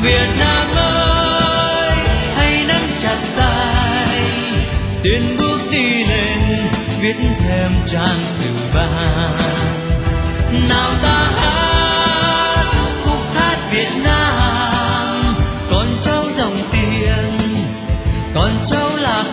Việt Nam ơi, hãy nắm chặt tay, tiến bước đi lên, viết thêm trang sử vàng. Nào ta hát khúc hát Việt Nam, con cháu dòng tiền, con cháu là